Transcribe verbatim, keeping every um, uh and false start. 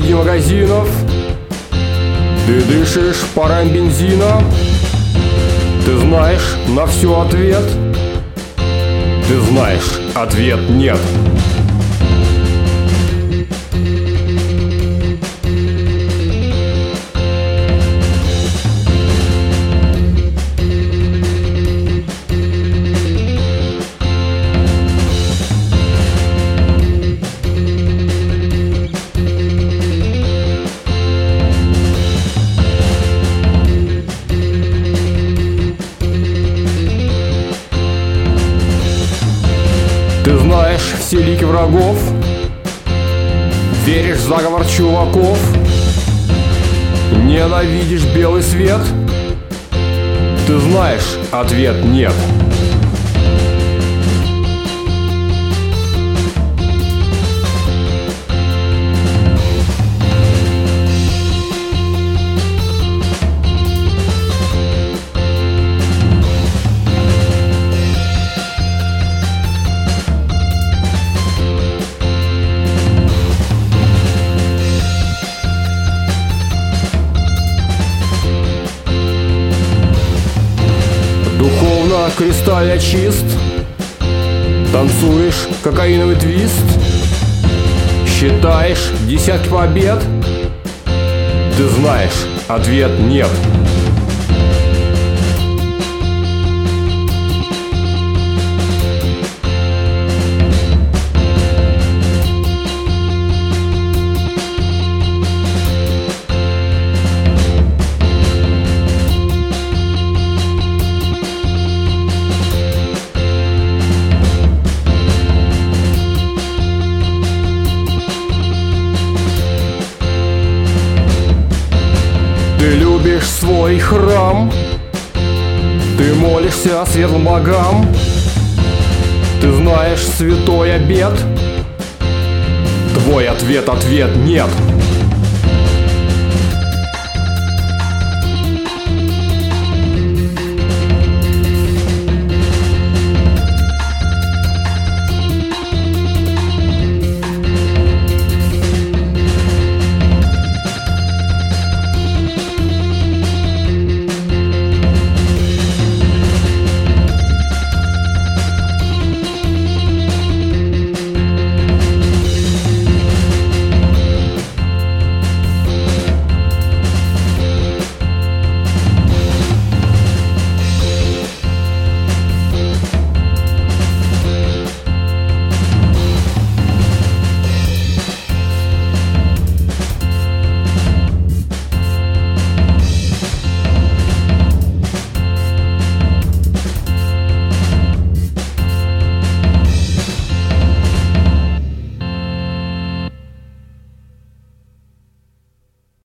среди магазинов. Ты дышишь паром бензина. Ты знаешь на все ответ. Ты знаешь, ответ нет. Ты знаешь все лики врагов. Веришь в заговор чуваков. Ненавидишь белый свет. Ты знаешь, ответ нет. Духовно кристально чист. Танцуешь кокаиновый твист. Считаешь десятки побед. Ты знаешь, ответ нет. Ты любишь свой храм. Ты молишься светлым богам. Ты знаешь святой обет. Твой ответ, ответ нет.